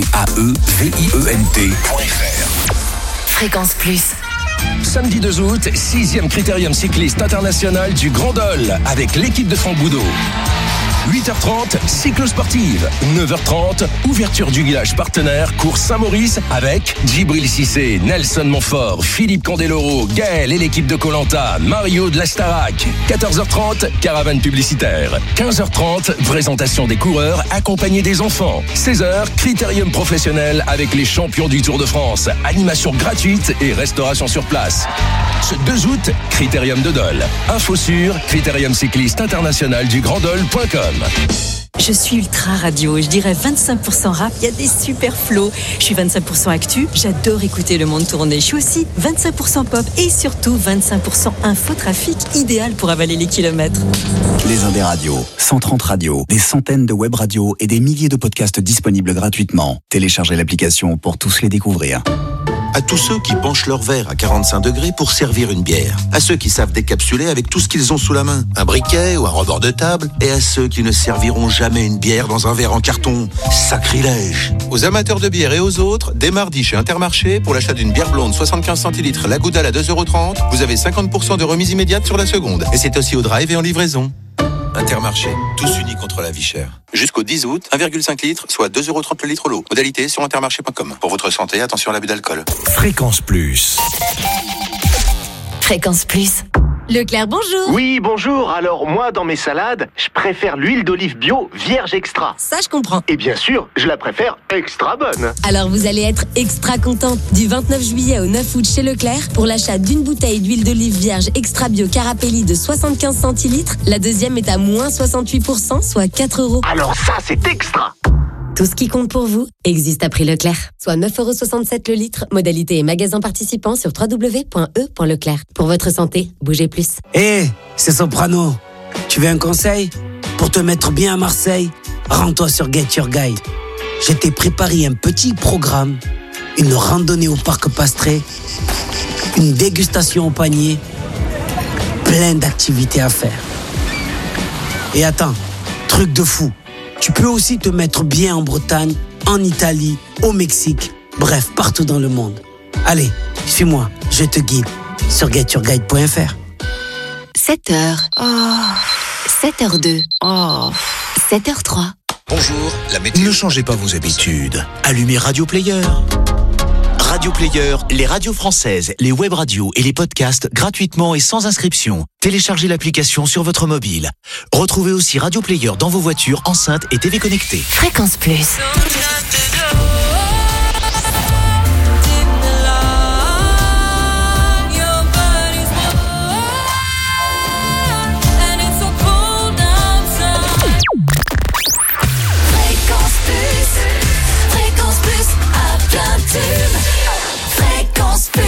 VAEVIENT.fr. Fréquence Plus. Samedi 2 août, 6e Critérium cycliste international du Grand Dol avec l'équipe de Franck Boudot. 8h30, cyclo-sportive. 9h30, ouverture du village partenaire Cours Saint-Maurice avec Djibril Cissé, Nelson Montfort, Philippe Candeloro, Gaël et l'équipe de Koh-Lanta, Mario de la Starac. 14h30, caravane publicitaire. 15h30, présentation des coureurs accompagnés des enfants. 16h, Critérium professionnel avec les champions du Tour de France. Animation gratuite et restauration sur place. Ce 2 août, Critérium de Dol. Info sur critériumcycliste-international du Grand-Dol.com. Je suis ultra radio, je dirais 25% rap, il y a des super flows. Je suis 25% actu, j'adore écouter le monde tourner. Je suis aussi 25% pop et surtout 25% infotrafic, idéal pour avaler les kilomètres. Les Indés radios, 130 radios, des centaines de web radios et des milliers de podcasts disponibles gratuitement. Téléchargez l'application pour tous les découvrir. À tous ceux qui penchent leur verre à 45 degrés pour servir une bière. À ceux qui savent décapsuler avec tout ce qu'ils ont sous la main, un briquet ou un rebord de table. Et à ceux qui ne serviront jamais une bière dans un verre en carton. Sacrilège. Aux amateurs de bière et aux autres, dès mardi chez Intermarché, pour l'achat d'une bière blonde 75 centilitres, la Goudal à 2,30 €, vous avez 50% de remise immédiate sur la seconde. Et c'est aussi au drive et en livraison. Intermarché, tous unis contre la vie chère. Jusqu'au 10 août, 1,5 litre, soit 2,30 € le litre l'eau. Modalité sur intermarché.com. Pour votre santé, attention à l'abus d'alcool. Fréquence Plus. Fréquence Plus. Leclerc, bonjour. Oui, bonjour. Alors, moi, dans mes salades, je préfère l'huile d'olive bio vierge extra. Ça, je comprends. Et bien sûr, je la préfère extra bonne. Alors, vous allez être extra content. Du 29 juillet au 9 août chez Leclerc, pour l'achat d'une bouteille d'huile d'olive vierge extra bio Carapelli de 75 centilitres, la deuxième est à moins 68%, soit 4 €. Alors ça, c'est extra. Tout ce qui compte pour vous existe à prix Leclerc. Soit 9,67 € le litre. Modalité et magasin participants sur www.e.leclerc. Pour votre santé, bougez plus. Hé, c'est Soprano. Tu veux un conseil? Pour te mettre bien à Marseille, rends-toi sur Get Your Guide. Je t'ai préparé un petit programme, une randonnée au parc Pastré, une dégustation au panier, plein d'activités à faire. Et attends, truc de fou, tu peux aussi te mettre bien en Bretagne, en Italie, au Mexique, bref, partout dans le monde. Allez, suis-moi, je te guide sur getyourguide.fr. 7h. 7h02. 7h03. Bonjour, la météo. Ne changez pas vos habitudes. Allumez Radio Player. Radio Player, les radios françaises, les web radios et les podcasts gratuitement et sans inscription. Téléchargez l'application sur votre mobile. Retrouvez aussi Radio Player dans vos voitures, enceintes et TV connectées. Fréquence Plus. Fréquence Plus.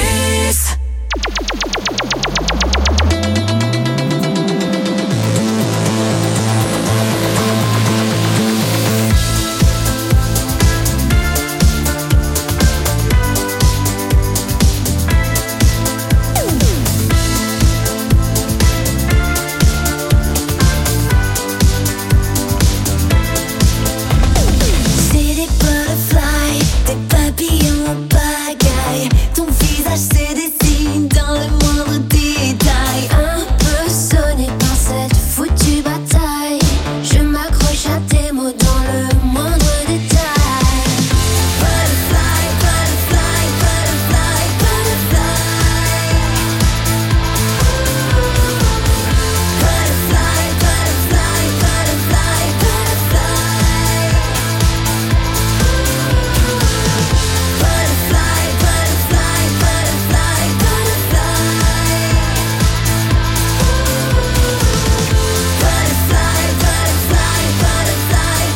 C'est des butterflies, des papillons en pagaille. Ton visage se dessine dans le moindre détail. Un peu sonné par cette foutue bataille. Je m'accroche à tes mots dans le moindre détail. Butterfly, butterfly, butterfly, butterfly. Butterfly, butterfly, butterfly, butterfly. Butterfly, butterfly, butterfly, butterfly. Butterfly, butterfly, butterfly,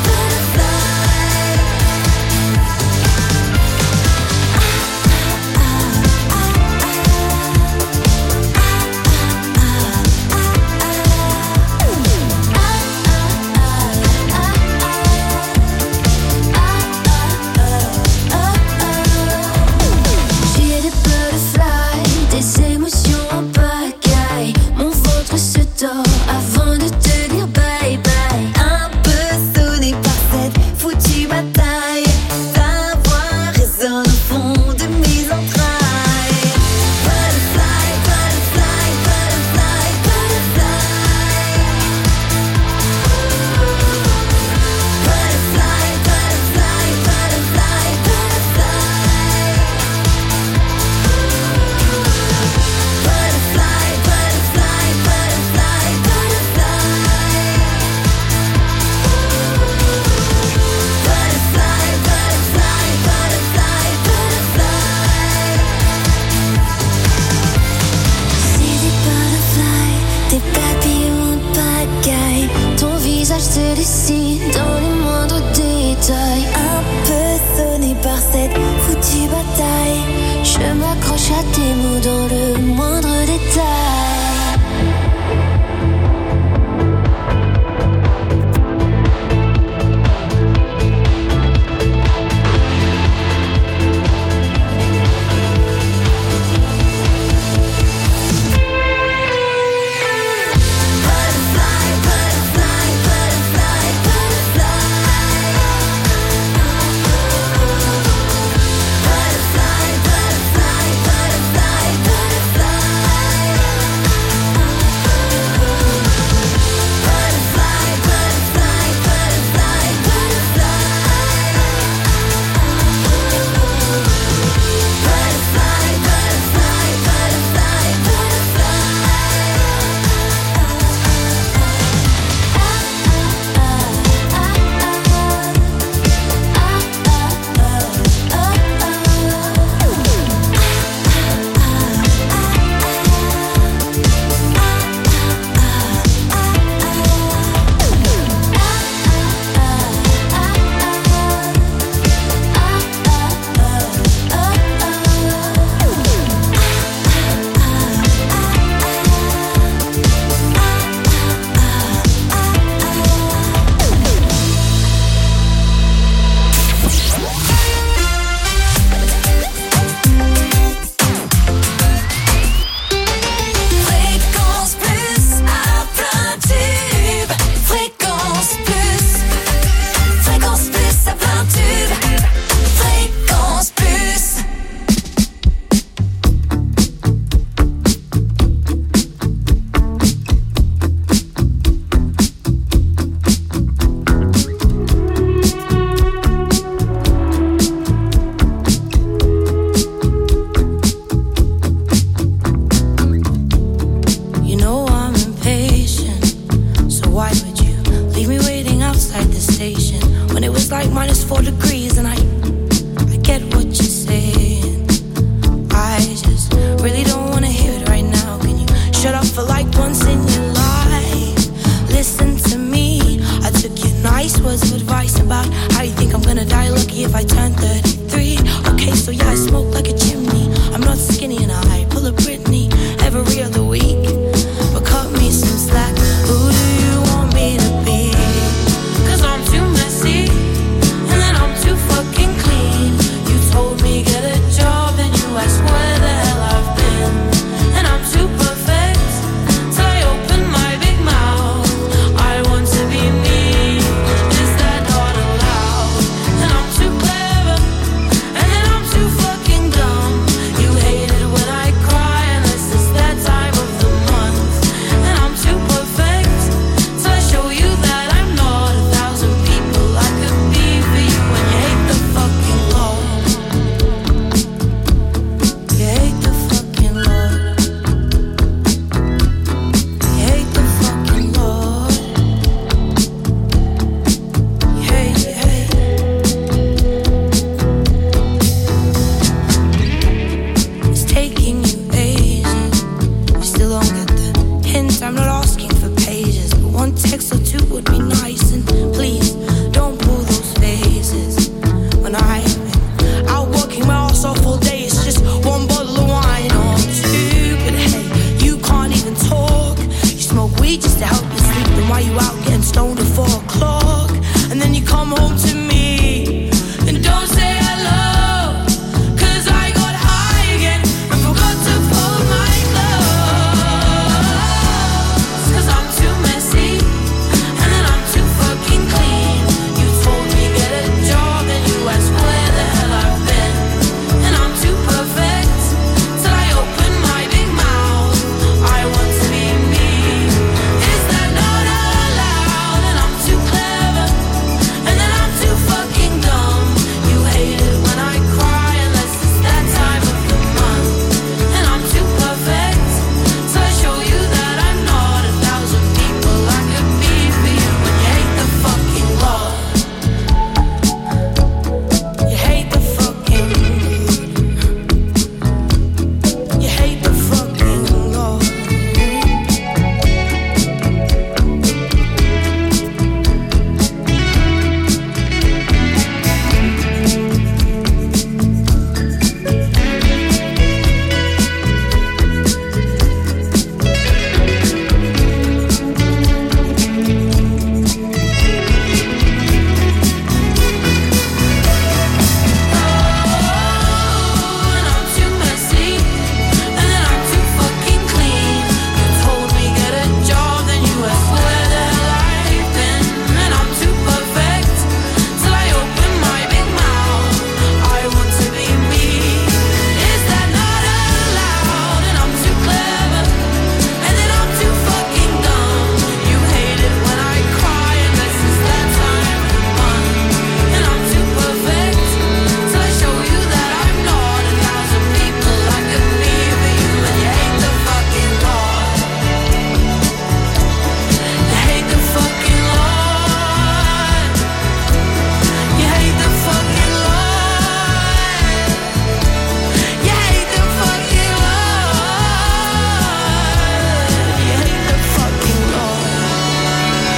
J'ai des butterflies, des émotions en pagaille. Mon ventre se tord avant de te dire bye bye. Un peu sonné par cette foutue bataille. Ta voix résonne au fond de mes entrailles. Butterfly, butterfly, butterfly, butterfly. Butterfly, butterfly, butterfly, butterfly. Butterfly, butterfly, butterfly, butterfly. Butterfly, butterfly, butterfly, butterfly. C'est des butterflies, des papillons en pagaille. Ton visage se dessine dans les moindres détails. Un peu sonné par cette foutue bataille. Je m'accroche à tes mots dans le moindre détail. Butterfly, butterfly, butterfly, butterfly. Butterfly, butterfly, butterfly, butterfly. Why would you leave me waiting outside the station when it was like -4 degrees? And I get what you're saying. I just really don't wanna hear it right now. Can you shut up for like once in your life? Listen to me. I took your nice words of advice about how you think I'm gonna die lucky if I turn 33. Okay, so yeah, I smoke like a chimney. I'm not skinny and I pull a Britney every other week. But cut me some slack. Who do you want me to be? 'Cause I'm too messy and then I'm too fucking clean. You told me get a job and you asked where the hell I've been. And I'm too perfect till I open my big mouth. I want to be me. Is that not allowed? And I'm too clever and then I'm too fucking dumb. You hate it when I cry unless it's that time of the month. And I'm too perfect till I show you that I'm not 1,000 people I could be for you. And you hate the fucking Lord. You hate the fucking Lord. You hate the fucking Lord. You hate, you hate. It's taking you ages. You still don't get the hint. I'm not asking for pages, but one text or two would be nice. And please don't pull those faces. When I've been out working my ass off all day, it's just one bottle of wine or two. But hey, you can't even talk. You smoke weed just to help you sleep. Then why you out getting stoned at 4 o'clock?